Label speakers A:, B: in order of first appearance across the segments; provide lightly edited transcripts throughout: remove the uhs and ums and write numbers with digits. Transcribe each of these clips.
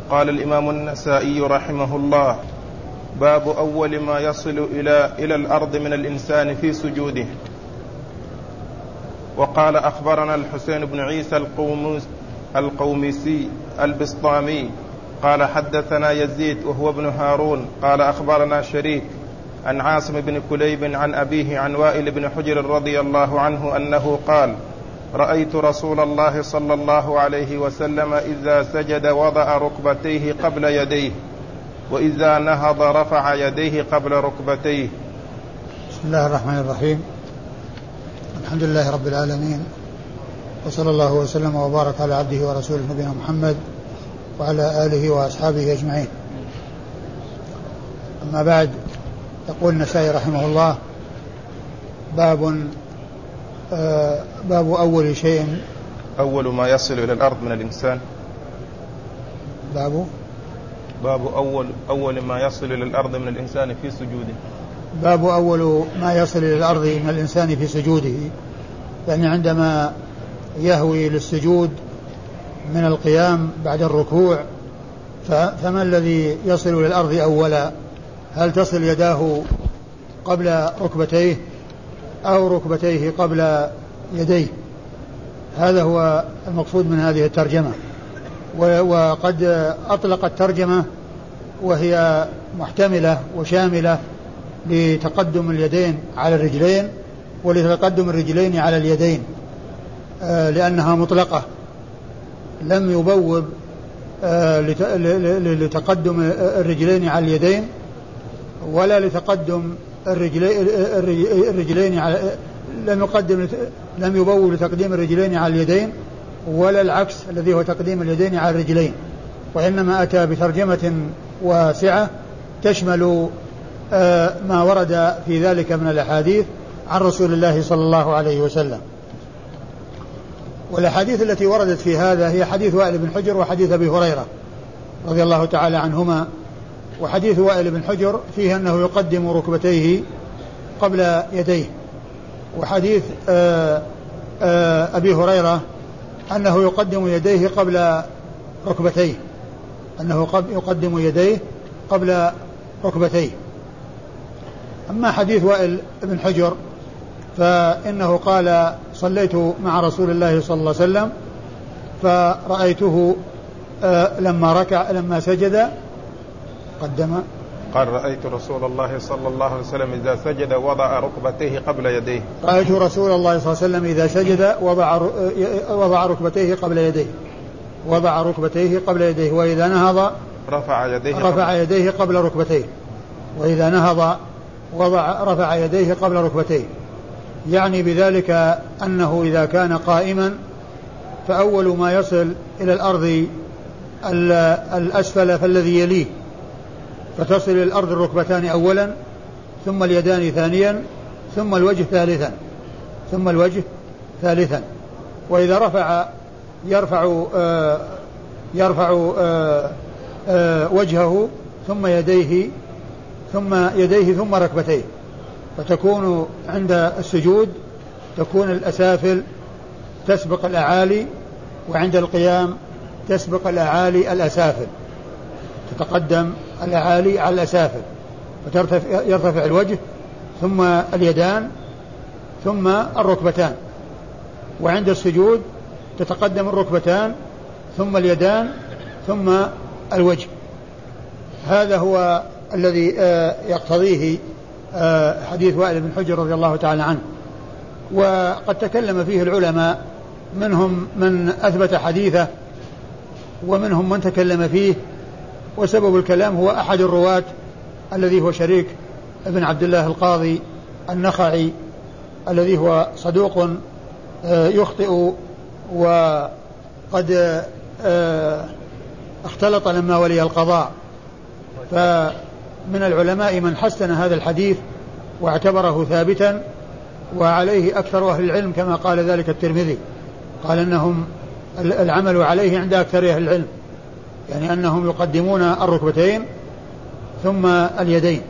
A: قال الإمام النسائي رحمه الله: باب أول ما يصل إلى الأرض من الإنسان في سجوده. وقال: أخبرنا الحسين بن عيسى القومسي البسطامي قال: حدثنا يزيد وهو ابن هارون قال: أخبرنا شريك عن عاصم بن كليب عن أبيه عن وائل بن حجر رضي الله عنه أنه قال: رأيت رسول الله صلى الله عليه وسلم إذا سجد وضع ركبتيه قبل يديه، وإذا نهض رفع يديه قبل ركبتيه.
B: بسم الله الرحمن الرحيم. الحمد لله رب العالمين، وصلى الله وسلم وبارك على عبده ورسوله نبينا محمد وعلى آله وأصحابه أجمعين. أما بعد، يقول النسائي رحمه الله: باب أول
A: ما يصل إلى الأرض من الإنسان. باب أول ما يصل إلى الأرض من الإنسان في سجوده.
B: باب أول ما يصل إلى الأرض من الإنسان في سجوده، يعني عندما يهوي للسجود من القيام بعد الركوع، فما الذي يصل إلى الأرض أولا؟ هل تصل يداه قبل ركبتيه أو ركبتيه قبل يديه؟ هذا هو المقصود من هذه الترجمة. وقد أطلق الترجمة وهي محتملة وشاملة لتقدم اليدين على الرجلين ولتقدم الرجلين على اليدين، لأنها مطلقة، لم يبوب لتقدم الرجلين على اليدين ولا لتقدم الرجلين على لم يبوب لتقديم الرجلين على اليدين، ولا العكس الذي هو تقديم اليدين على الرجلين، وإنما أتى بترجمة واسعة تشمل ما ورد في ذلك من الأحاديث عن رسول الله صلى الله عليه وسلم. والأحاديث التي وردت في هذا هي حديث وائل بن حجر وحديث أبي هريرة رضي الله تعالى عنهما. وحديث وائل بن حجر فيه أنه يقدم ركبتيه قبل يديه، وحديث أبي هريرة أنه يقدم يديه قبل ركبتيه، قبل ركبتيه. أما حديث وائل بن حجر فإنه قال: صليت مع رسول الله صلى الله عليه وسلم فرأيته لما سجد قدم.
A: قال: رأيت رسول الله صلى الله عليه وسلم إذا سجد وضع ركبتيه قبل يديه.
B: رأيت رسول الله صلى الله عليه وسلم إذا سجد وضع ركبتيه قبل يديه، وإذا نهض رفع يديه قبل ركبتيه، وإذا نهض رفع يديه قبل ركبتيه. يعني بذلك أنه إذا كان قائما فأول ما يصل إلى الأرض الأسفل فالذي يليه، فتصل إلى الأرض الركبتان أولا، ثم اليدان ثانيا، ثم الوجه ثالثا. وإذا يرفع وجهه ثم يديه ثم ركبتيه، فتكون عند السجود تكون الأسافل تسبق الأعالي، وعند القيام تسبق الأعالي الأسافل، تتقدم الأعالي على الأسافل، فيرتفع الوجه ثم اليدان ثم الركبتان. وعند السجود تتقدم الركبتان ثم اليدان ثم الوجه. هذا هو الذي يقتضيه حديث وائل بن حجر رضي الله تعالى عنه. وقد تكلم فيه العلماء، منهم من أثبت حديثه ومنهم من تكلم فيه، وسبب الكلام هو أحد الرواة الذي هو شريك ابن عبد الله القاضي النخعي، الذي هو صدوق يخطئ وقد اختلط لما ولي القضاء. فمن العلماء من حسن هذا الحديث واعتبره ثابتا، وعليه أكثر أهل العلم، كما قال ذلك الترمذي، قال أنهم العمل عليه عند أكثر أهل العلم، يعني أنهم يقدمون الركبتين ثم اليدين.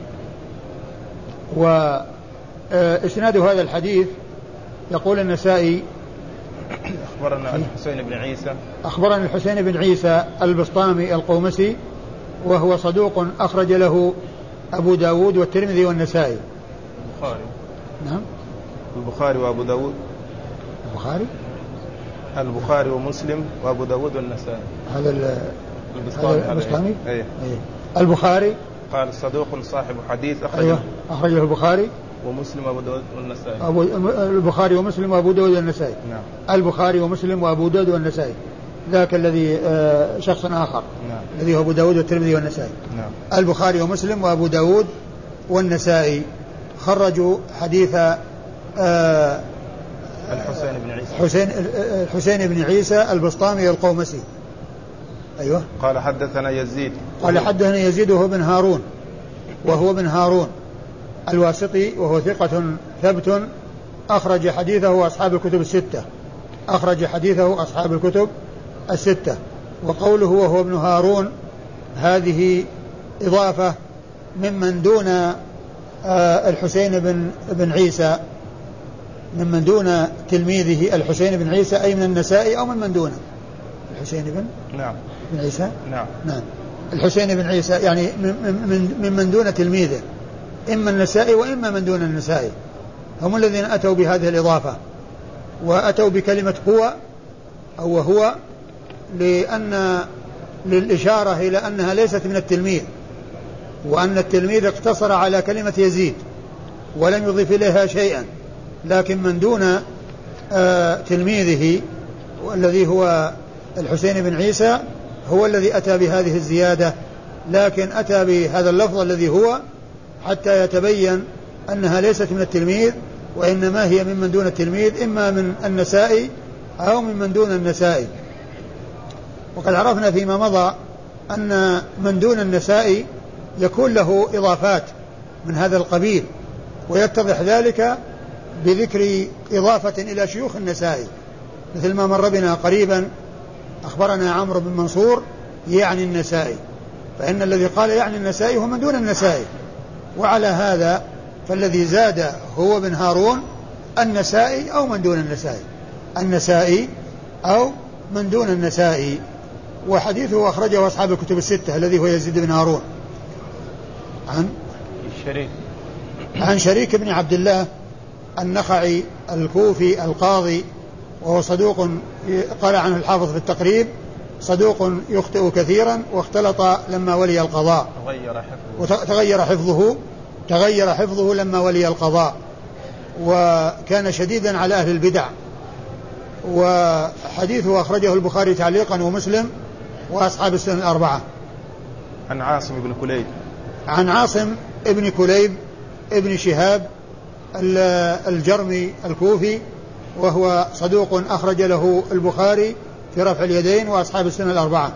B: وإسناد هذا الحديث يقول النسائي
A: أخبرنا الحسين بن عيسى.
B: أخبرنا الحسين بن عيسى البسطامي القومسي وهو صدوق أخرج له أبو داود والترمذي والنسائي.
A: البخاري.
B: نعم.
A: البخاري وأبو داود. البخاري ومسلم وأبو داود والنسائي.
B: هذا البسطامي.
A: أيه.
B: البخاري
A: قال صدوق صاحب حديث
B: أخرجه البخاري
A: ومسلم وأبو داود والنسائي.
B: البخاري ومسلم وأبو داود والنسائي.
A: نعم.
B: البخاري ومسلم وأبو داود والنسائي، ذاك الذي شخص آخر.
A: نعم.
B: الذي هو أبو داود والترمذي والنسائي.
A: نعم.
B: البخاري ومسلم وأبو داود والنسائي خرجوا حديث الحسين بن عيسى البسطامي القومسي. أيوة.
A: قال حدثنا يزيد.
B: قال حدثنا يزيد وهو بن هارون الواسطي وهو ثقة ثبت أخرج حديثه أصحاب الكتب الستة. وقوله وهو ابن هارون هذه إضافة ممن دون الحسين بن عيسى، ممن دون تلميذه الحسين بن عيسى، أي من النسائي أو ممن دونه الحسين بن عيسى. نعم. الحسين بن عيسى يعني ممن دون تلميذه، إما النسائي وإما من دون النسائي، هم الذين أتوا بهذه الإضافة، وأتوا بكلمة هو أو وهو للإشارة إلى أنها ليست من التلميذ، وأن التلميذ اقتصر على كلمة يزيد ولم يضيف إليها شيئا، لكن من دون تلميذه والذي هو الحسين بن عيسى هو الذي أتى بهذه الزيادة، لكن أتى بهذا اللفظ الذي هو حتى يتبين أنها ليست من التلميذ، وإنما هي ممن دون التلميذ، إما من النسائي أو ممن دون النسائي. وقد عرفنا فيما مضى أن من دون النسائي يكون له إضافات من هذا القبيل، ويتضح ذلك بذكر إضافة إلى شيوخ النسائي، مثل ما مر بنا قريبا أخبرنا عمرو بن منصور يعني النسائي، فإن الذي قال يعني النسائي هو من دون النسائي، وعلى هذا فالذي زاد هو بن هارون النسائي أو من دون النسائي أو من دون النسائي. وحديثه أخرجه أصحاب الكتب الستة الذي هو يزيد بن هارون عن شريك بن عبد الله النخعي الكوفي القاضي، وهو صدوق قال عنه الحافظ في التقريب صدوق يخطئ كثيرا واختلط لما ولي القضاء، تغير حفظه لما ولي القضاء، وكان شديدا على أهل البدع. وحديثه أخرجه البخاري تعليقا ومسلم وأصحاب السنن الأربعة.
A: عن
B: عاصم بن كليب ابن شهاب الجرمي الكوفي، وهو صدوق أخرج له البخاري في رفع اليدين وأصحاب السنن الأربعة.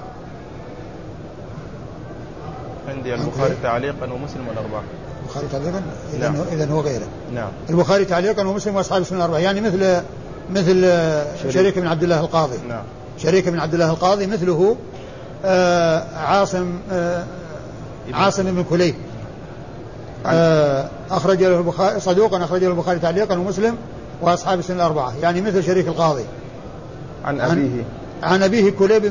A: عندي البخاري تعليقا ومسلم والأربعة.
B: البخاري تعليقا إذن هو غيره.
A: نعم.
B: البخاري تعليقا ومسلم وأصحاب السنن الأربعة، يعني مثل شريك بن عبد الله القاضي.
A: نعم.
B: شريك بن عبد الله القاضي مثله عاصم بن كليب أخرج له البخاري صدوقا أخرج له البخاري تعليقا ومسلم وأصحاب السنن الأربعة، يعني مثل شريك القاضي. عن أبيه كليب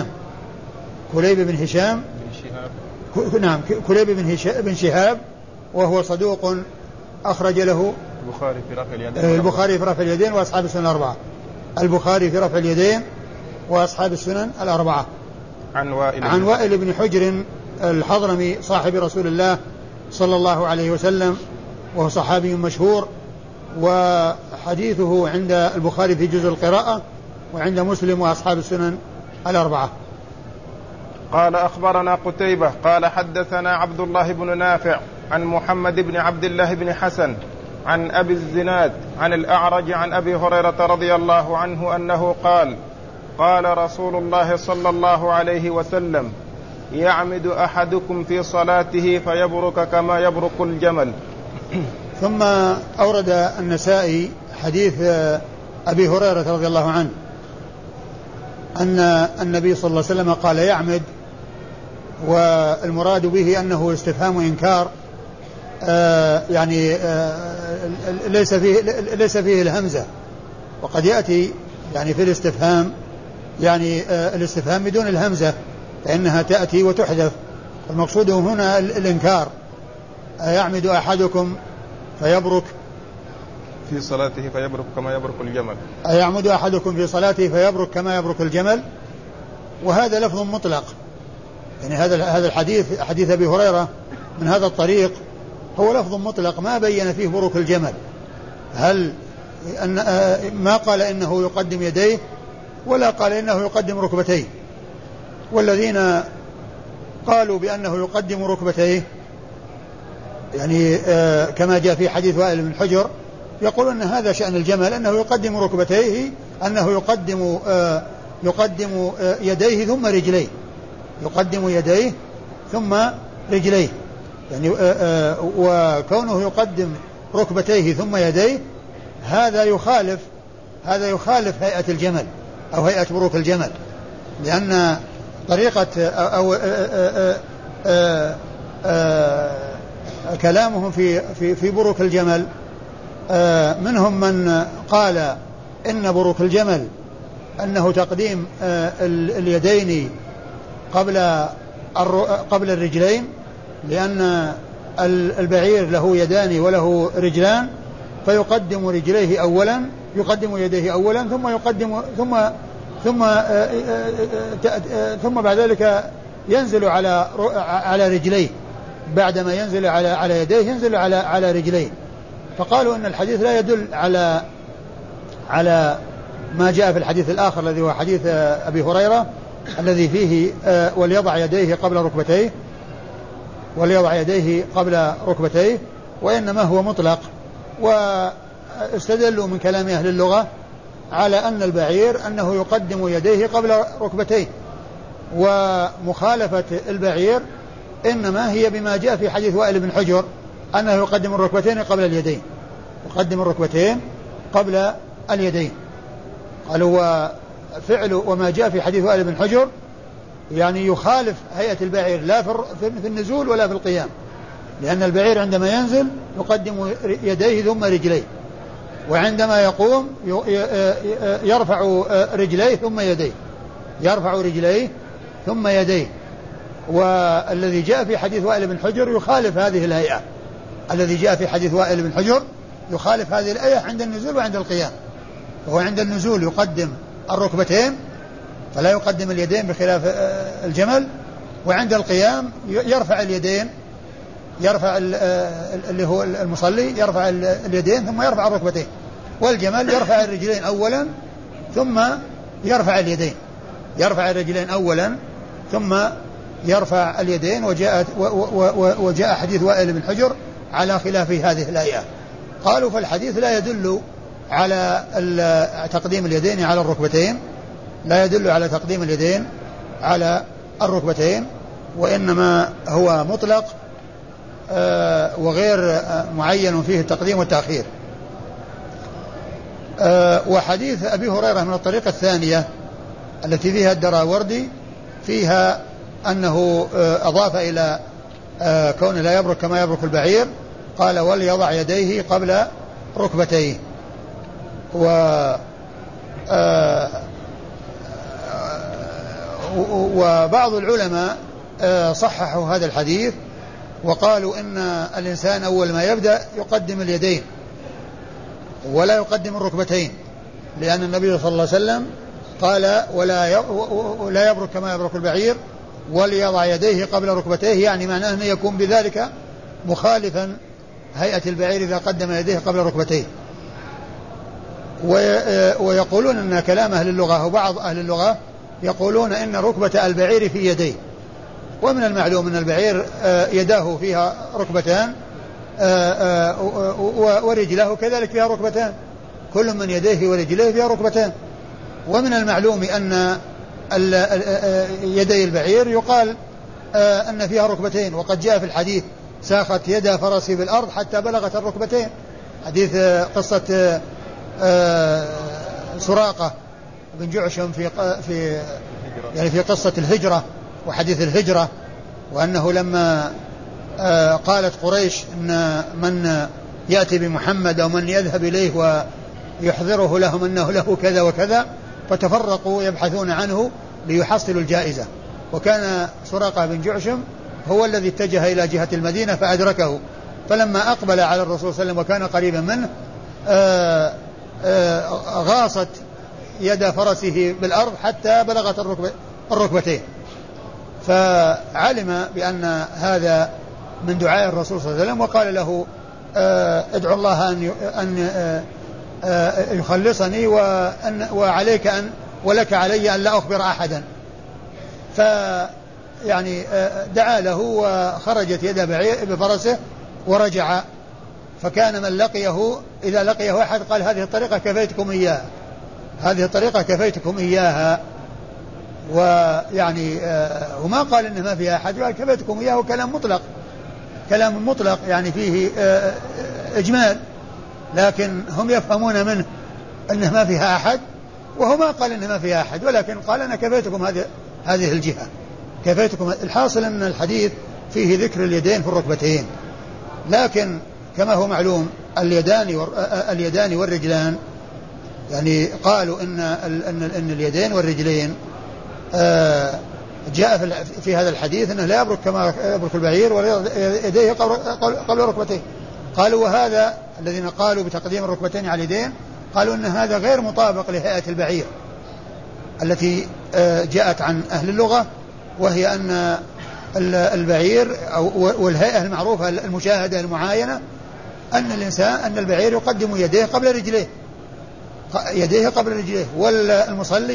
B: بن هشام نعم كليب بن شهاب، وهو صدوق أخرج له البخاري في رفع اليدين وأصحاب السنن الأربعة. البخاري في رفع اليدين وأصحاب السنن الأربعة. عن وائل بن حجر الحضرمي صاحب رسول الله صلى الله عليه وسلم، وهو صحابي مشهور، وحديثه عند البخاري في جزء القراءة وعند مسلم وأصحاب السنن الأربعة.
A: قال أخبرنا قتيبة قال حدثنا عبد الله بن نافع عن محمد بن عبد الله بن حسن عن أبي الزناد عن الأعرج عن أبي هريرة رضي الله عنه أنه قال قال رسول الله صلى الله عليه وسلم يعمد أحدكم في صلاته فيبرك كما يبرك الجمل.
B: ثم أورد النسائي حديث أبي هريرة رضي الله عنه أن النبي صلى الله عليه وسلم قال يعمد، والمراد به أنه استفهام إنكار، يعني ليس فيه الهمزة، وقد يأتي يعني في الاستفهام، يعني الاستفهام بدون الهمزة فإنها تأتي وتحذف. المقصود هنا الإنكار. أيعمد أحدكم فيبرك
A: في صلاته فيبرك كما يبرك الجمل.
B: أيعمد أحدكم في صلاته فيبرك كما يبرك الجمل. وهذا لفظ مطلق، يعني هذا الحديث حديث أبي هريرة من هذا الطريق هو لفظ مطلق ما بين فيه بروك الجمل. هل أن ما قال إنه يقدم يديه ولا قال إنه يقدم ركبتيه. والذين قالوا بأنه يقدم ركبتيه يعني كما جاء في حديث وائل بن حجر يقولون أن هذا شأن الجمل، أنه يقدم ركبتيه، أنه يقدم يديه ثم رجليه، يقدم يديه ثم رجليه، يعني وكونه يقدم ركبتيه ثم يديه هذا يخالف هيئة الجمل أو هيئة بروك الجمل، لأن طريقة أو كلامهم في بروك الجمل منهم من قال إن بروك الجمل أنه تقديم اليدين قبل الرجلين، لأن البعير له يدان وله رجلان فيقدم رجليه أولا، يقدم يديه أولا ثم يقدم ثم بعد ذلك ينزل على رجليه، بعدما ينزل على يديه ينزل على رجليه. فقالوا أن الحديث لا يدل على ما جاء في الحديث الآخر الذي هو حديث أبي هريرة الذي فيه وليضع يديه قبل ركبتيه، وإنما هو مطلق. واستدلوا من كلام أهل اللغة على أن البعير أنه يقدم يديه قبل ركبتيه، ومخالفة البعير إنما هي بما جاء في حديث وائل بن حجر أنه يقدم الركبتين قبل اليدين، يقدم الركبتين قبل اليدين. قالوا وفعل وما جاء في حديث وائل بن حجر يعني يخالف هيئة البعير لا في النزول ولا في القيام، لأن البعير عندما ينزل يقدم يديه ثم رجليه، وعندما يقوم يرفع رجليه ثم يديه، يرفع رجليه ثم يديه. والذي جاء في حديث وائل بن حجر يخالف هذه الهيئة، الذي جاء في حديث وائل بن حجر يخالف هذه الهيئة عند النزول وعند القيام. وهو عند النزول يقدم الركبتين فلا يقدم اليدين بخلاف الجمل، وعند القيام يرفع اليدين، يرفع اللي هو المصلي يرفع اليدين ثم يرفع الركبتين، والجمل يرفع الرجلين أولا ثم يرفع اليدين، يرفع الرجلين أولا ثم يرفع اليدين. وجاء حديث وائل بن حجر على خلاف هذه الآية. قالوا فالحديث لا يدل على تقديم اليدين على الركبتين، لا يدل على تقديم اليدين على الركبتين، وإنما هو مطلق وغير معين فيه التقديم والتأخير. وحديث أبي هريرة من الطريقة الثانية التي فيها الدراوردي فيها أنه أضاف إلى كون لا يبرك كما يبرك البعير، قال وليضع يديه قبل ركبتيه. وبعض العلماء صححوا هذا الحديث وقالوا إن الإنسان أول ما يبدأ يقدم اليدين ولا يقدم الركبتين، لأن النبي صلى الله عليه وسلم قال ولا يبرك كما يبرك البعير وليضع يديه قبل ركبتيه، يعني معناه أنه يكون بذلك مخالفا هيئة البعير إذا قدم يديه قبل ركبتيه. ويقولون أن كلام أهل اللغة وبعض أهل اللغة يقولون إن ركبة البعير في يديه، ومن المعلوم أن البعير يداه فيها ركبتان ورجله كذلك فيها ركبتان، كل من يديه ورجليه فيها ركبتان. ومن المعلوم أن يدي البعير يقال أن فيها ركبتين، وقد جاء في الحديث ساخت يد فرسي بالأرض حتى بلغت الركبتين، حديث قصة سراقة بن جعشم في قصة الهجرة وحديث الهجرة، وأنه لما قالت قريش أن من يأتي بمحمد أو من يذهب إليه ويحضره لهم أنه له كذا وكذا، فتفرقوا يبحثون عنه ليحصلوا الجائزة. وكان سراقة بن جعشم هو الذي اتجه إلى جهة المدينة فأدركه، فلما أقبل على الرسول صلى الله عليه وسلم وكان قريبا منه غاصت يد فرسه بالأرض حتى بلغت الركبتين، فعلم بأن هذا من دعاء الرسول صلى الله عليه وسلم، وقال له ادعو الله أن يخلصني وعليك أن ولك علي أن لا أخبر أحدا. فيعني دعا له وخرجت يد بفرسه ورجع. فكان من لقيه إذا لقيه أحد قال هذه الطريقة كفيتكم إياها، هذه الطريقة كفيتكم إياها. ويعني وما قال إنه ما فيها أحد، قال كفيتكم إياه، كلام مطلق، كلام مطلق يعني فيه إجمال، لكن هم يفهمون منه أنه ما فيها أحد، وهو ما قال إنه ما فيها أحد، ولكن قال أنا كفيتكم هذه الجهة، كفيتكم. الحاصل أن الحديث فيه ذكر اليدين في الركبتين، لكن كما هو معلوم اليدان والرجلان، يعني قالوا إن اليدين والرجلين جاء في هذا الحديث أنه لا يبرك كما يبرك البعير ويديه قبل ركبتيه. قالوا وهذا الذين قالوا بتقديم الركبتين على اليدين قالوا أن هذا غير مطابق لهيئة البعير التي جاءت عن أهل اللغة، وهي أن البعير والهيئة المعروفة المشاهدة المعاينة أن البعير يقدم يديه قبل رجليه، يديه قبل رجليه، والمصلي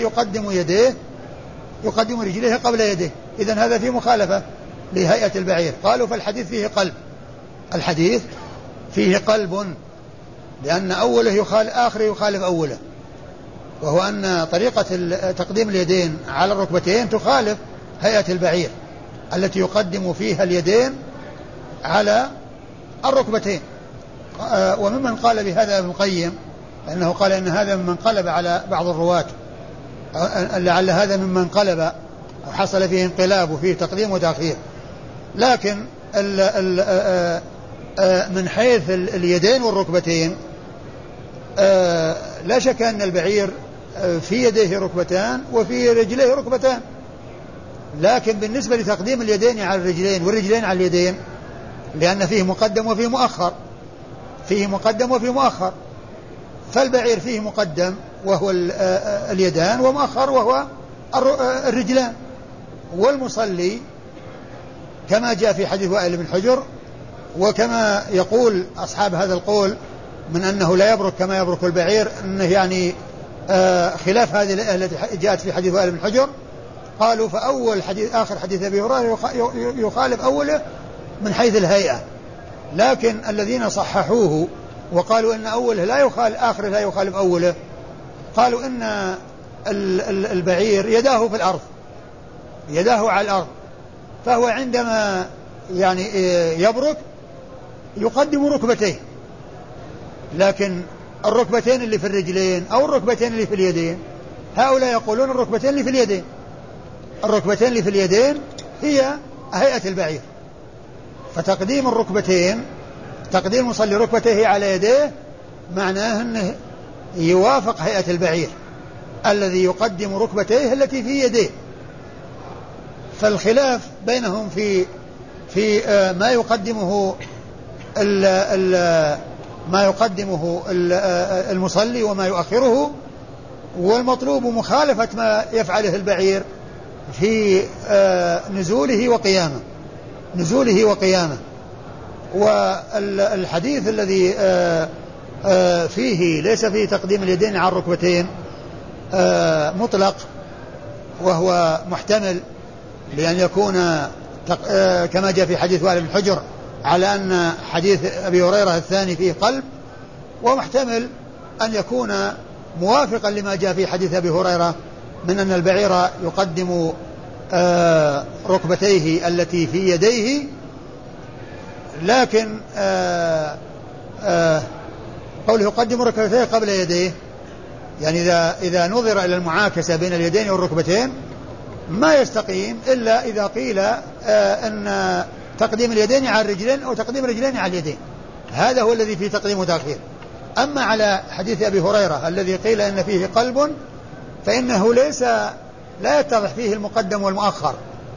B: يقدم رجليه قبل يديه. إذن هذا فيه مخالفة لهيئة البعير. قالوا فالحديث فيه قلب، الحديث فيه قلب، لأن أوله آخره يخالف أوله، وهو أن طريقة تقديم اليدين على الركبتين تخالف هيئة البعير التي يقدم فيها اليدين على الركبتين. وممن قال بهذا ابن القيم، لأنه قال إن هذا ممن قلب على بعض الرواة، لعل هذا ممن قلب وحصل فيه انقلاب وفيه تقديم وتأخير. لكن من حيث اليدين والركبتين لا شك أن البعير في يديه ركبتان وفي رجليه ركبتان، لكن بالنسبة لتقديم اليدين على الرجلين والرجلين على اليدين، لأن فيه مقدم وفيه مؤخر، فيه مقدم وفيه مؤخر، فالبعير فيه مقدم وهو اليدان، ومؤخر وهو الرجلان. والمصلي كما جاء في حديث وائل بن حجر، وكما يقول أصحاب هذا القول من أنه لا يبرك كما يبرك البعير، أنه يعني خلاف هذه التي جاءت في حديث وائل بن حجر. قالوا فأول حديث آخر حديث أبي هريرة يخالف أوله من حيث الهيئة، لكن الذين صححوه وقالوا إن أوله لا يخالف آخره لا يخالف أوله، قالوا إن البعير يداه في الأرض، يداه على الأرض، فهو عندما يعني يبرك يقدم ركبتيه، لكن الركبتين اللي في الرجلين أو الركبتين اللي في اليدين، هؤلاء يقولون الركبتين اللي في اليدين، الركبتين اللي في اليدين هي هيئة البعير، فتقديم الركبتين، تقديم مصلي ركبتيه على يديه معناه أنه يوافق هيئة البعير الذي يقدم ركبتيه التي في يديه. فالخلاف بينهم في ما يقدمه المصلي وما يؤخره، والمطلوب مخالفة ما يفعله البعير في نزوله وقيامه. والحديث الذي فيه ليس فيه تقديم اليدين على الركبتين مطلق، وهو محتمل لأن يكون كما جاء في حديث وائل بن حجر على أن حديث أبي هريرة الثاني فيه قلب، ومحتمل أن يكون موافقا لما جاء في حديث أبي هريرة من أن البعير يقدم ركبتيه التي في يديه. لكن قوله يقدم ركبتيه قبل يديه، يعني إذا نظر إلى المعاكسة بين اليدين والركبتين ما يستقيم إلا إذا قيل أن تقديم اليدين على الرجلين أو تقديم الرجلين على اليدين، هذا هو الذي فيه تقديم وتأخير. أما على حديث أبي هريرة الذي قيل أن فيه قلب، فإنه لا يتضح فيه المقدم والمؤخر،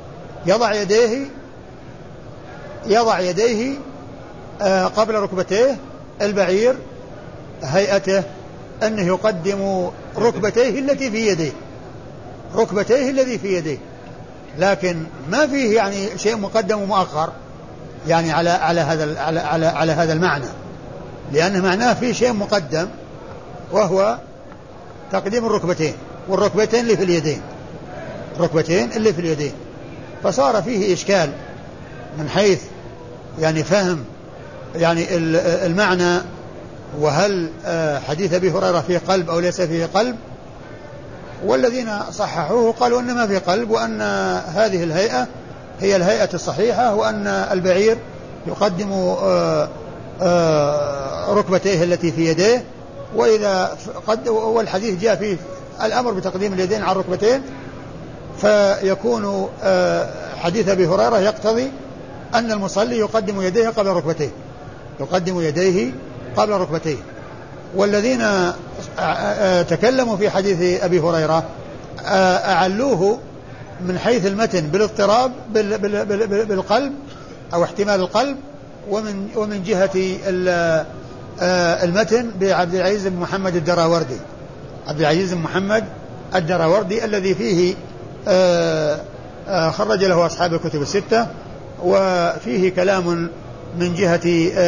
B: يضع يديه قبل ركبتيه. البعير هيئته أنه يقدم ركبتيه التي في يديه، لكن ما فيه يعني شيء مقدم ومؤخر يعني على هذا المعنى، لأن معناه فيه شيء مقدم وهو تقديم الركبتين، والركبتين اللي في اليدين، فصار فيه إشكال من حيث يعني فهم يعني المعنى، وهل حديث أبي هريرة فيه قلب أو ليس فيه قلب. والذين صححوه قالوا إن ما فيه قلب، وأن هذه الهيئة هي الهيئة الصحيحة، وأن البعير يقدم ركبتيه التي في يديه، والحديث جاء فيه الأمر بتقديم اليدين على الركبتين، فيكون حديث أبي هريرة يقتضي أن المصلي يقدم يديه قبل ركبتيه. والذين تكلموا في حديث أبي هريرة أعلوه من حيث المتن بالاضطراب بالقلب أو احتمال القلب، ومن جهة المتن بعبد العزيز بن محمد الدراوردي الذي فيه خرج له أصحاب الكتب الستة، وفيه كلام من جهة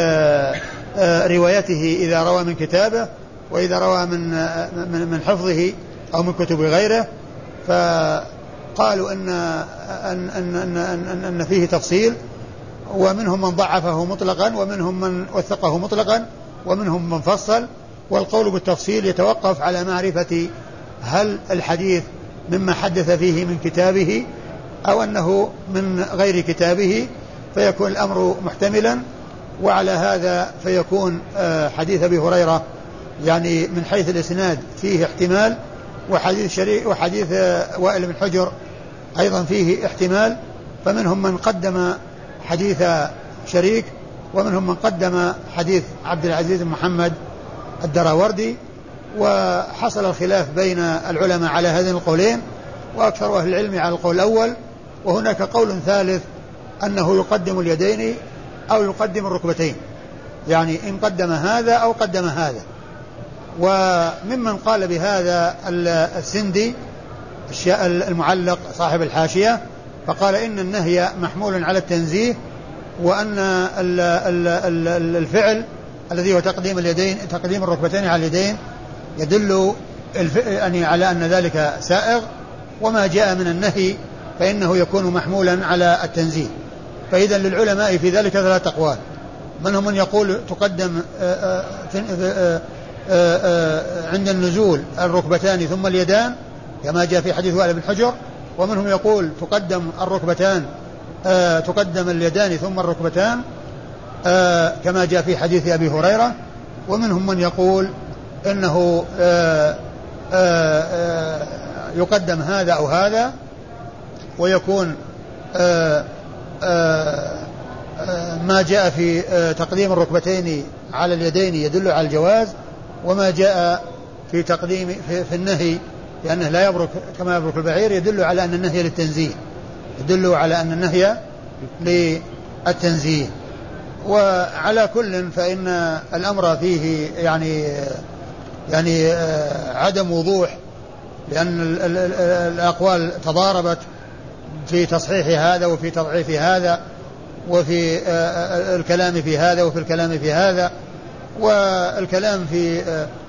B: روايته إذا روى من كتابه، وإذا روى من حفظه أو من كتب غيره، فقالوا أن فيه تفصيل، ومنهم من ضعفه مطلقا، ومنهم من وثقه مطلقا، ومنهم من فصل. والقول بالتفصيل يتوقف على معرفة هل الحديث مما حدث فيه من كتابه أو أنه من غير كتابه، فيكون الأمر محتملا. وعلى هذا فيكون حديث أبي هريرة يعني من حيث الإسناد فيه احتمال، وحديث وائل بن حجر أيضا فيه احتمال، فمنهم من قدم حديث شريك، ومنهم من قدم حديث عبد العزيز بن محمد الدراوردي. وحصل الخلاف بين العلماء على هذين القولين، وأكثر أهل العلم على القول الأول. وهناك قول ثالث أنه يقدم اليدين أو يقدم الركبتين، يعني إن قدم هذا أو قدم هذا. وممن قال بهذا السندي المعلق صاحب الحاشية، فقال إن النهي محمول على التنزيه، وأن الفعل الذي هو تقديم الركبتين على اليدين يدل يعني على أن ذلك سائغ، وما جاء من النهي فإنه يكون محمولا على التنزيه. فإذا للعلماء في ذلك ثلاثة أقوال: منهم من يقول تقدم عند النزول الركبتان ثم اليدان كما جاء في حديث وائل بن حجر، ومنهم يقول تقدم اليدان ثم الركبتان كما جاء في حديث أبي هريرة، ومنهم من يقول إنه يقدم هذا أو هذا، ويكون ما جاء في تقديم الركبتين على اليدين يدل على الجواز، وما جاء في تقديم في النهي لأنه لا يبرك كما يبرك البعير يدل على أن النهي للتنزيه. وعلى كل فإن الأمر فيه يعني عدم وضوح، لأن الأقوال تضاربت في تصحيح هذا وفي تضعيف هذا، وفي الكلام في هذا وفي الكلام في هذا. والكلام في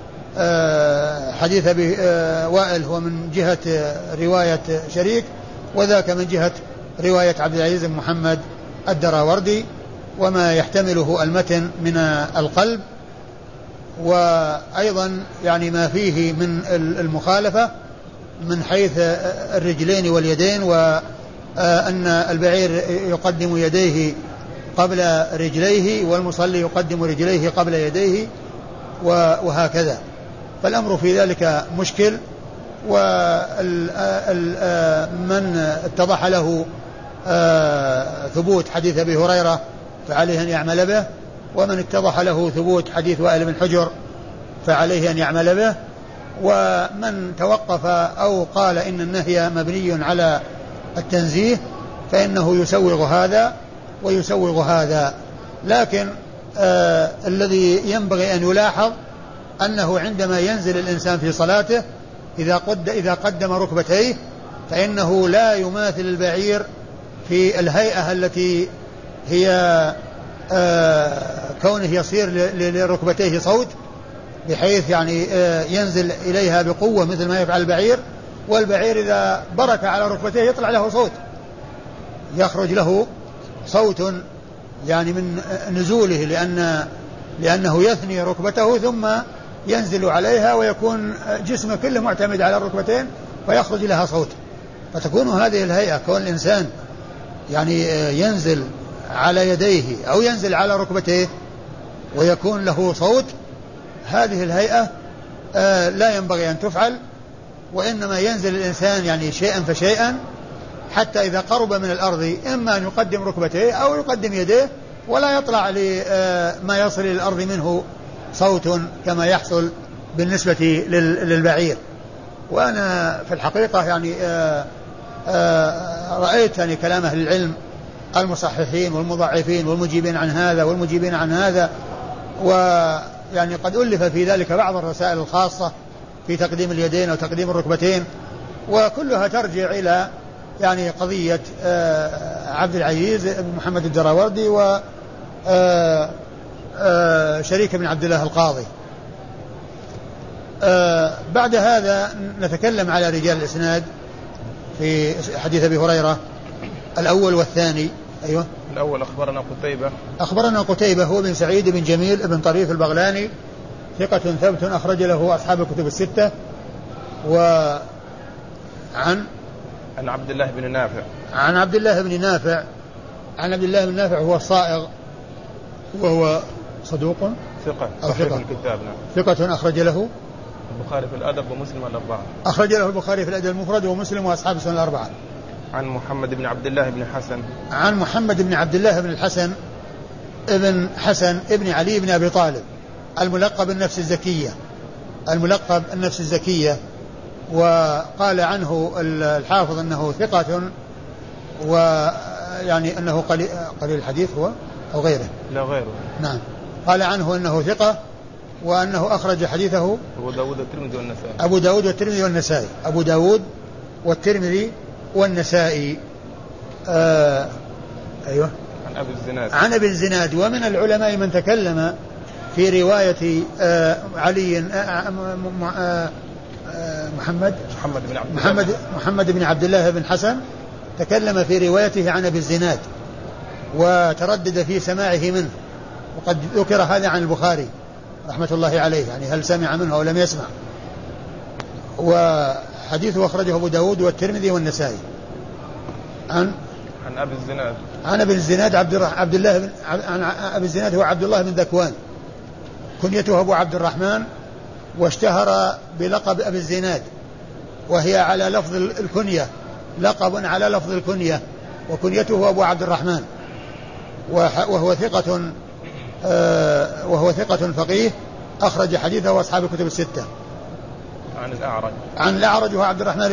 B: حديث أبي وائل هو من جهة رواية شريك، وذاك من جهة رواية عبد العزيز بن محمد الدراوردي، وما يحتمله المتن من القلب. وأيضا يعني ما فيه من المخالفة من حيث الرجلين واليدين، وأن البعير يقدم يديه قبل رجليه، والمصلي يقدم رجليه قبل يديه، وهكذا. فالأمر في ذلك مشكل، ومن اتضح له ثبوت حديث أبي هريرة فعليه أن يعمل به، ومن اتضح له ثبوت حديث وائل بن حجر فعليه أن يعمل به. ومن توقف أو قال إن النهي مبني على التنزيه فإنه يسوغ هذا ويسوغ هذا. لكن الذي ينبغي أن يلاحظ أنه عندما ينزل الإنسان في صلاته إذا قدم ركبتيه فإنه لا يماثل البعير في الهيئة التي هي كونه يصير لركبتيه صوت، بحيث يعني ينزل إليها بقوة مثل ما يفعل البعير، والبعير إذا برك على ركبتيه يطلع له صوت، يخرج له صوت يعني من نزوله، لأنه يثني ركبته ثم ينزل عليها ويكون جسمه كله معتمد على الركبتين فيخرج لها صوت. فتكون هذه الهيئة كون الإنسان يعني ينزل على يديه أو ينزل على ركبتيه ويكون له صوت، هذه الهيئة لا ينبغي أن تفعل، وإنما ينزل الإنسان يعني شيئا فشيئا حتى إذا قرب من الأرض إما أن يقدم ركبتيه أو يقدم يديه ولا يطلع لما يصل إلى الأرض منه صوت كما يحصل بالنسبة للبعير. وأنا في الحقيقة يعني رأيت يعني كلام أهل العلم المصححين والمضاعفين والمجيبين عن هذا والمجيبين عن هذا، ويعني قد ألف في ذلك بعض الرسائل الخاصة في تقديم اليدين وتقديم الركبتين، وكلها ترجع إلى يعني قضية عبد العزيز بن محمد الدراوردي وشريك بن عبد الله القاضي. بعد هذا نتكلم على رجال الإسناد في حديث أبي هريرة الأول والثاني. أيوة.
A: الأول أخبرنا قتيبة
B: هو بن سعيد بن جميل بن طريف البغلاني، ثقة ثبت أخرج له أصحاب الكتب الستة. عن
A: عبد الله بن نافع.
B: عن عبد الله بن نافع هو الصائغ وهو صدوق
A: ثقة صحيح الكتاب.
B: ثقة أخرج له
A: البخاري في الأدب ومسلم الأربعة.
B: أخرج له البخاري في الأدب المفرد ومسلم وأصحاب السنن الأربعة.
A: عن محمد بن عبد الله بن حسن.
B: عن محمد بن عبد الله بن الحسن ابن حسن ابن علي بن أبي طالب الملقب النفس الزكية. وقال عنه الحافظ أنه ثقة، ويعني أنه قليل الحديث هو أو غيره.
A: لا غيره.
B: نعم. قال عنه أنه ثقة وأنه أخرج حديثه
A: أبو داود والترمذي والنسائي.
B: أبو داود والترمذي والنسائي. أيوة. عن أبي الزناد. ومن العلماء من تكلم في رواية علي محمد بن عبد الله بن حسن، تكلم في روايته عن أبي الزناد وتردد في سماعه منه، وقد ذكر هذا عن البخاري رحمة الله عليه، يعني هل سمع منه أو لم يسمع. وحديثه أخرجه أبو داود والترمذي والنسائي. عن أبي الزناد عبد الله عن أبي الزناد هو عبد الله بن ذكوان، كنيته أبو عبد الرحمن، واشتهر بلقب أبي الزناد، وهي على لفظ الكنية، لقب على لفظ الكنية، وكنيته أبو عبد الرحمن، وهو ثقة فقيه أخرج حديثه وأصحاب الكتب الستة. عن الأعرج وهو عبد الرحمن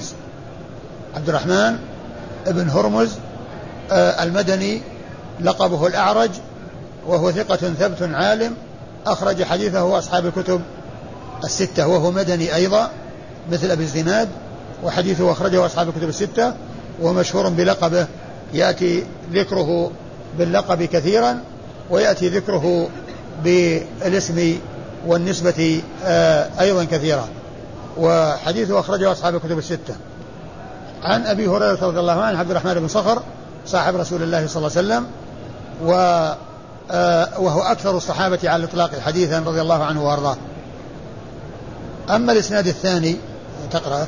B: بن هرمز المدني، لقبه الأعرج، وهو ثقة ثبت عالم أخرج حديثه وأصحاب الكتب الستة، وهو مدني أيضا مثل أبي الزناد، وحديثه أخرجه أصحاب الكتب الستة، ومشهور بلقبه، يأتي ذكره باللقب كثيرا ويأتي ذكره بالاسم والنسبة أيضا كثيرا، وحديثه أخرجه أصحاب الكتب الستة. عن أبي هريرة رضي الله عنه عبد الرحمن بن صخر صاحب رسول الله صلى الله عليه وسلم، وهو أكثر الصحابة على الإطلاق حديثا رضي الله عنه وأرضاه. أما الإسناد الثاني تقرأ.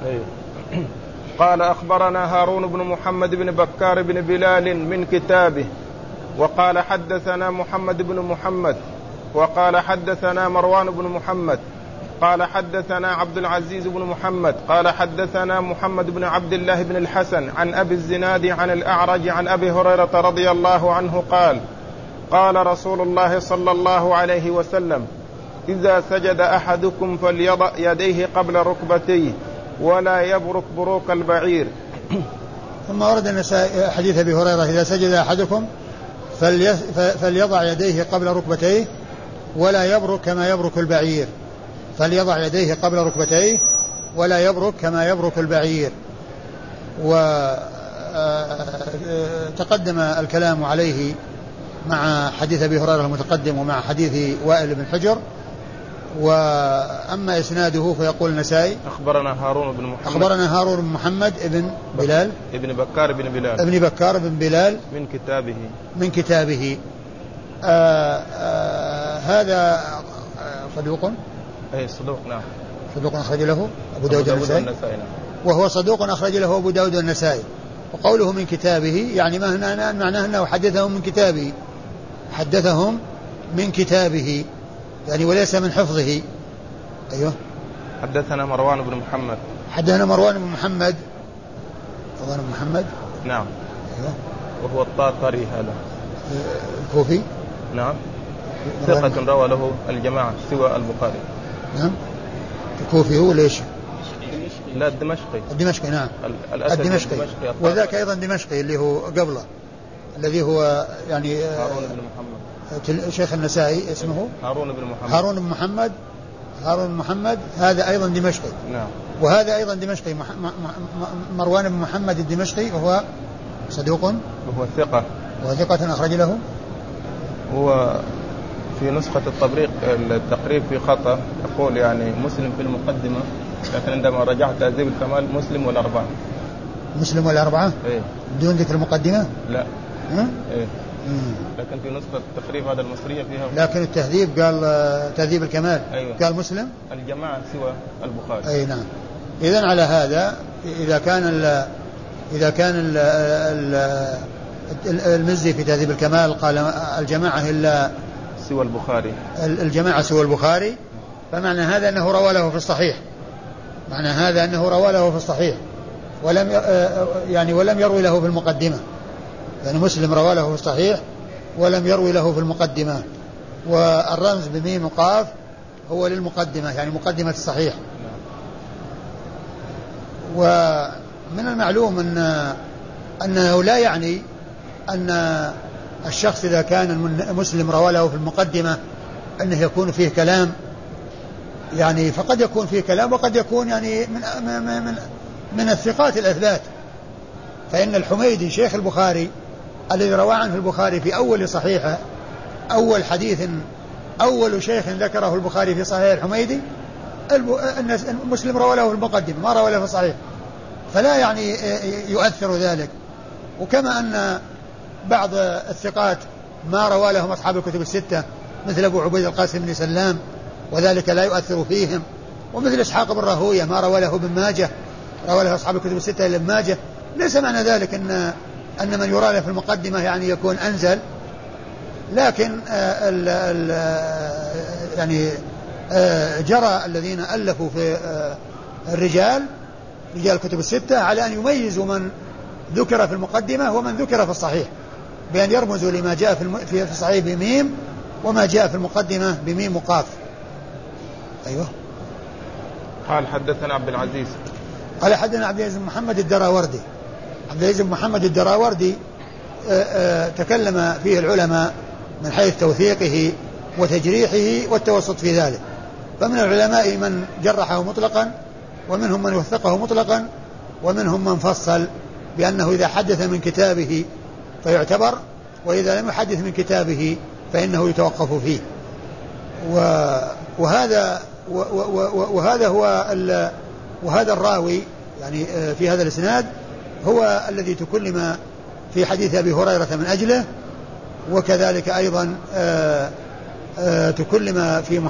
A: قال أخبرنا هارون بن محمد بن بكار بن بلال من كتابه، وقال حدثنا محمد بن محمد، وقال حدثنا مروان بن محمد، قال حدثنا عبد العزيز بن محمد، قال حدثنا محمد بن عبد الله بن الحسن عن أبي الزناد عن الأعرج عن أبي هريرة رضي الله عنه قال: قال رسول الله صلى الله عليه وسلم: إذا سجد أحدكم فليضع يديه قبل ركبتيه ولا يبرك بروك البعير.
B: ثم ورد النسائي حديث أبي هريرة إذا سجد أحدكم فليضع يديه قبل ركبتيه ولا يبرك كما يبرك البعير. فليضع يديه قبل ركبتيه ولا يبرك كما يبرك البعير. وتقدم الكلام عليه مع حديث أبي هريرة المتقدم ومع حديث وائل بن حجر. وأما إسناده فيقول النسائي
A: أخبرنا هارون بن محمد
B: ابن بلال
A: ابن بكار بن بلال
B: من كتابه هذا صدوق
A: نعم
B: صدوق أخرج له أبو داود النسائي وهو صدوق أخرج له أبو داود النسائي. وقوله من كتابه يعني معناه أنه حدثهم من كتابه يعني وليس من حفظه. أيوه.
A: حدثنا مروان بن محمد نعم.
B: أيوه.
A: وهو الطاطري هذا
B: الكوفي
A: نعم ثقة روى له الجماعة سوى البخاري.
B: نعم الكوفي هو ليش؟
A: لا
B: الدمشقي نعم الدمشقي وذاك أيضا دمشقي اللي هو قبله الذي هو يعني
A: هارون بن محمد
B: شيخ النسائي اسمه هارون بن محمد هذا أيضا دمشقي
A: نعم.
B: وهذا أيضا دمشقي مروان بن محمد الدمشقي وهو صدوق
A: وهو
B: ثقة أخرج له.
A: هو في نسخة التقريب في خطأ يقول يعني مسلم في المقدمة لكن عندما رجعت تهذيب الكمال مسلم والأربعة إيه؟
B: بدون ذكر المقدمة
A: لا إيه؟ لكن في نسخة التقريب هذا المصرية فيها
B: لكن التهذيب قال تهذيب الكمال أيوة. قال مسلم
A: الجماعة سوى البخاري.
B: أي نعم. إذن على هذا إذا كان المزي في تهذيب الكمال قال الجماعة إلا
A: سوى البخاري
B: الجماعة سوى البخاري فمعنى هذا أنه روى له في الصحيح ولم يروي له في المقدمة. يعني مسلم روى له في الصحيح ولم يروي له في المقدمة. والرمز بميم وقاف هو للمقدمة يعني مقدمة الصحيح. ومن المعلوم أنه لا يعني أن الشخص إذا كان مسلم روى له في المقدمة أنه يكون فيه كلام يعني فقد يكون فيه كلام وقد يكون يعني من الثقات الأثبات. فإن الحميدي شيخ البخاري الذي روى عنه البخاري في أول صحيحه أول شيخ ذكره البخاري في صحيح الحميدي مسلم روى له في المقدمة ما روى له في الصحيح فلا يعني يؤثر ذلك. وكما أن بعض الثقات ما روى لهم أصحاب الكتب الستة مثل أبو عبيد القاسم بن سلام وذلك لا يؤثر فيهم. ومثل إسحاق بن راهويه ما روى له ابن ماجه روى له أصحاب الكتب الستة إلا ابن ماجه. ليس معنى ذلك أن من يرى له في المقدمة يعني يكون أنزل لكن يعني جرى الذين ألفوا في رجال الكتب الستة على أن يميزوا من ذكر في المقدمة ومن ذكر في الصحيح بأن يرمزوا لما جاء في الصحيح بميم وما جاء في المقدمة بميم وقاف. أيوه.
A: قال حدثنا عبد العزيز
B: بن محمد الدراوردي. عبد العزيز بن محمد الدراوردي تكلم فيه العلماء من حيث توثيقه وتجريحه والتوسط في ذلك. فمن العلماء من جرحه مطلقا ومنهم من وثقه مطلقا ومنهم من فصل بأنه إذا حدث من كتابه فيعتبر وإذا لم يحدث من كتابه فإنه يتوقف فيه. وهذا الراوي يعني في هذا الإسناد هو الذي تكلم في حديث أبي هريرة من أجله وكذلك أيضا تكلم في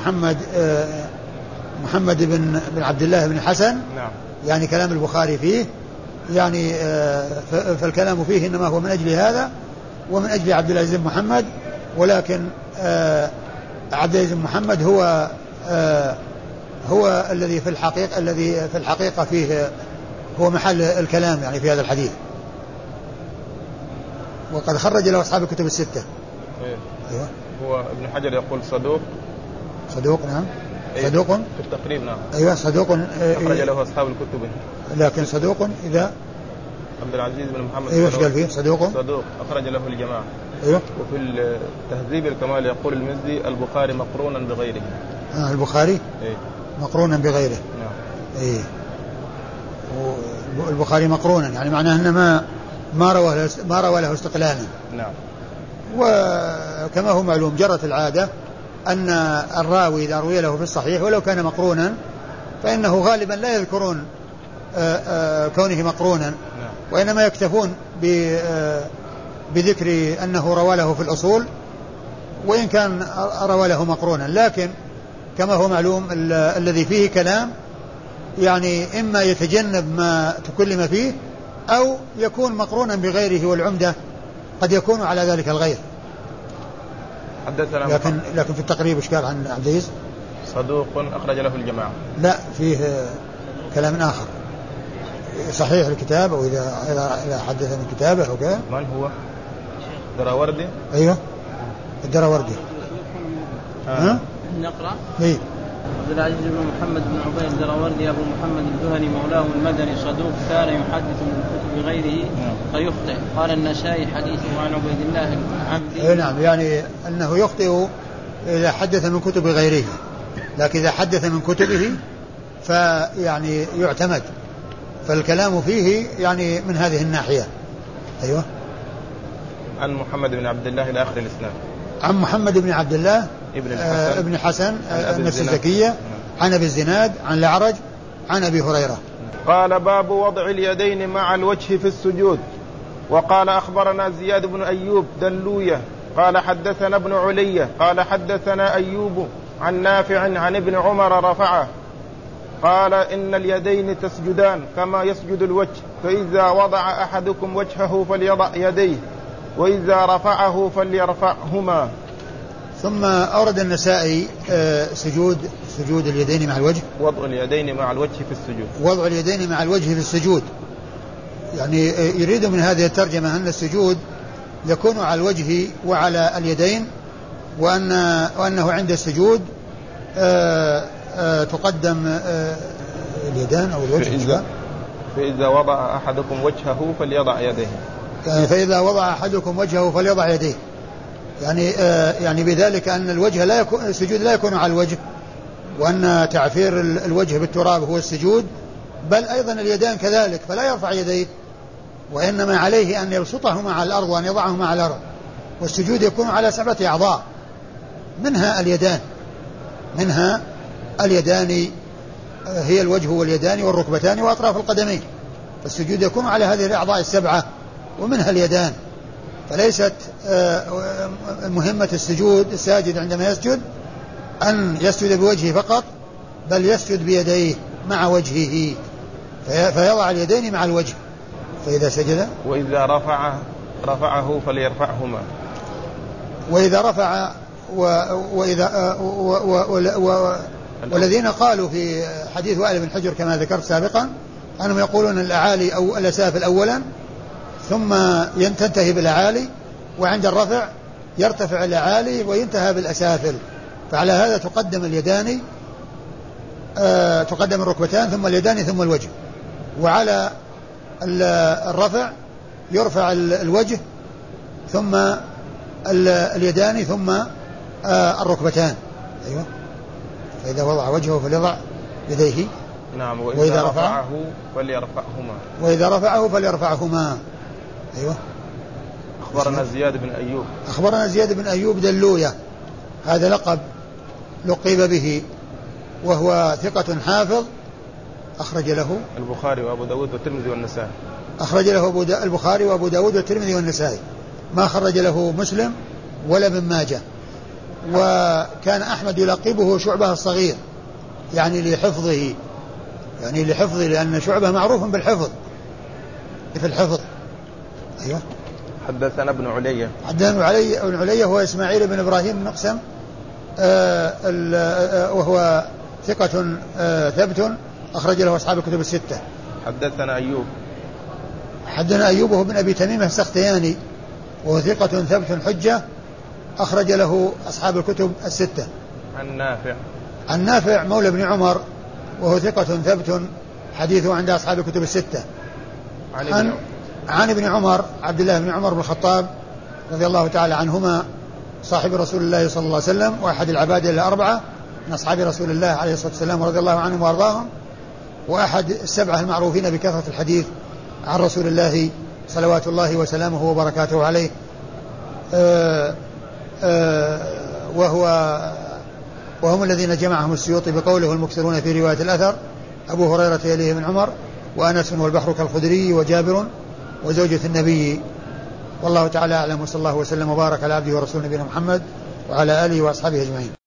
B: محمد بن عبد الله بن حسن
A: نعم.
B: يعني كلام البخاري فيه يعني فالكلام فيه إنما هو من أجل هذا ومن أجل عبد العزيز بن محمد. ولكن عبد العزيز بن محمد هو الذي في الحقيقة فيه هو محل الكلام يعني في هذا الحديث. وقد خرج له أصحاب الكتب الستة.
A: أيوة. هو ابن حجر يقول
B: صدوق نعم. صدوق
A: في التقريب نعم.
B: أيوة صدوق
A: أخرج له أصحاب الكتب.
B: لكن صدوق إذا
A: عبد العزيز بن محمد.
B: أيوة قال فيه صدوق
A: أخرج له الجماعة.
B: أيوة.
A: وفي التهذيب الكمال يقول المزي البخاري مقرونا بغيره.
B: البخاري
A: إيه؟
B: مقرونا بغيره.
A: نعم.
B: إيه. البخاري مقرونا يعني معناه أنه ما روى له استقلالا.
A: نعم.
B: وكما هو معلوم جرت العادة أن الراوي إذا روي له في الصحيح ولو كان مقرونا فإنه غالبا لا يذكرون كونه مقرونا.
A: نعم.
B: وإنما يكتفون بذكر أنه روى له في الأصول وإن كان روى له مقرونا. لكن كما هو معلوم الذي فيه كلام يعني إما يتجنب ما تكلم فيه أو يكون مقرونا بغيره والعمدة قد يكون على ذلك الغير. لكن في التقريب إشكال عن عبد العزيز
A: صدوق أخرج له الجماعة.
B: لا فيه كلام آخر صحيح الكتاب أو إذا حدث من كتابه أو كذا.
A: من هو؟ الدراوردي.
B: أيوه الدراوردي.
C: نقرأ.
B: إيه.
C: عبد العزيز بن محمد بن عبيد الدراوردي أبو محمد الجهني مولاه المدني صدوق كان يحدث من كتب غيره فيخطئ. قال النسائي حديثه عن عبيد الله العبدي.
B: نعم يعني أنه يخطئ إذا حدث من كتب غيره لكن إذا حدث من كتبه فيعني يعتمد. فالكلام فيه يعني من هذه الناحية. أيوة.
A: عن محمد بن عبد الله إلى آخر الإسناد.
B: عن محمد بن عبد الله ابن الحسن النفس الزكية عن أبي الزناد عن الأعرج عن أبي هريرة.
A: قال باب وضع اليدين مع الوجه في السجود. وقال أخبرنا زياد بن أيوب دلوية قال حدثنا ابن علية قال حدثنا أيوب عن نافع عن ابن عمر رفعه قال إن اليدين تسجدان كما يسجد الوجه فإذا وضع أحدكم وجهه فليضع يديه وإذا رفعه فليرفعهما.
B: ثم أورد النسائي سجود اليدين مع الوجه.
A: وضع اليدين مع الوجه في السجود.
B: وضع اليدين مع الوجه في السجود يعني يريد من هذه الترجمة أن السجود يكون على الوجه وعلى اليدين وأنه عند السجود تقدم اليدان أو الوجه.
A: فإذا وضع أحدكم وجهه فليضع يديه.
B: يعني فإذا وضع أحدكم وجهه فليضع يديه يعني بذلك أن السجود لا يكون على الوجه وأن تعفير الوجه بالتراب هو السجود بل أيضا اليدان كذلك فلا يرفع يديه وإنما عليه أن يبسطهما على الأرض وأن يضعهما على الأرض. والسجود يكون على 7 أعضاء منها اليدان هي الوجه واليدان والركبتان وأطراف القدمين. فالسجود يكون على هذه الأعضاء 7 ومنها اليدان. فليست مهمة الساجد عندما يسجد أن يسجد بوجهه فقط بل يسجد بيديه مع وجهه فيضع اليدين مع الوجه. فإذا سجد
A: وإذا رفعه فليرفعهما.
B: وإذا رفع والذين قالوا في حديث وائل بن حجر كما ذكرت سابقا أنهم يقولون الأعالي أو الأسافل أولا ثم تنتهي بالأعالي وعند الرفع يرتفع الأعالي وينتهى بالأسافل. فعلى هذا تقدم اليدان تقدم الركبتان ثم اليدان ثم الوجه. وعلى الرفع يرفع الوجه ثم اليدان ثم الركبتان. أيوة. فإذا وضع وجهه فليضع يديه.
A: نعم. وإذا رفعه
B: فليرفعهما. أيوة. أخبرنا زياد بن أيوب دلوية هذا لقب لقب به وهو ثقة حافظ أخرج له
A: البخاري وأبو داود والترمذي والنسائي.
B: أخرج له البخاري وأبو داود والترمذي والنسائي ما خرج له مسلم ولا ابن ماجه. وكان أحمد يلقبه شعبة الصغير يعني لحفظه لأن شعبة معروف بالحفظ في الحفظ. أيوة.
A: حدثنا ابن علية.
B: ابن علية هو إسماعيل بن إبراهيم بن مقسم وهو ثقة ثبت أخرج له أصحاب الكتب 6. حدثنا أيوب وهو بن أبي تميمة السختياني وهو ثقة ثبت حجة أخرج له أصحاب الكتب 6. عن نافع مولى بن عمر وهو ثقة ثبت حديثه عند أصحاب الكتب الستة. عن ابن عمر عبد الله بن عمر بن الخطاب رضي الله تعالى عنهما صاحب رسول الله صلى الله عليه وسلم وأحد العبادة الأربعة من أصحاب رسول الله عليه الصلاة والسلام رضي الله عنهم وأرضاهم، وأحد السبعة المعروفين بكثرة الحديث عن رسول الله صلوات الله وسلامه وبركاته عليه. وهم الذين جمعهم السيوطي بقوله المكثرون في رواية الأثر أبو هريرة يليه من عمر وأنس والبحر كالخدري وجابر وزوجة النبي. والله تعالى أعلم، وصلى الله وسلم وبارك على عبده ورسوله نبينا محمد وعلى آله وأصحابه أجمعين.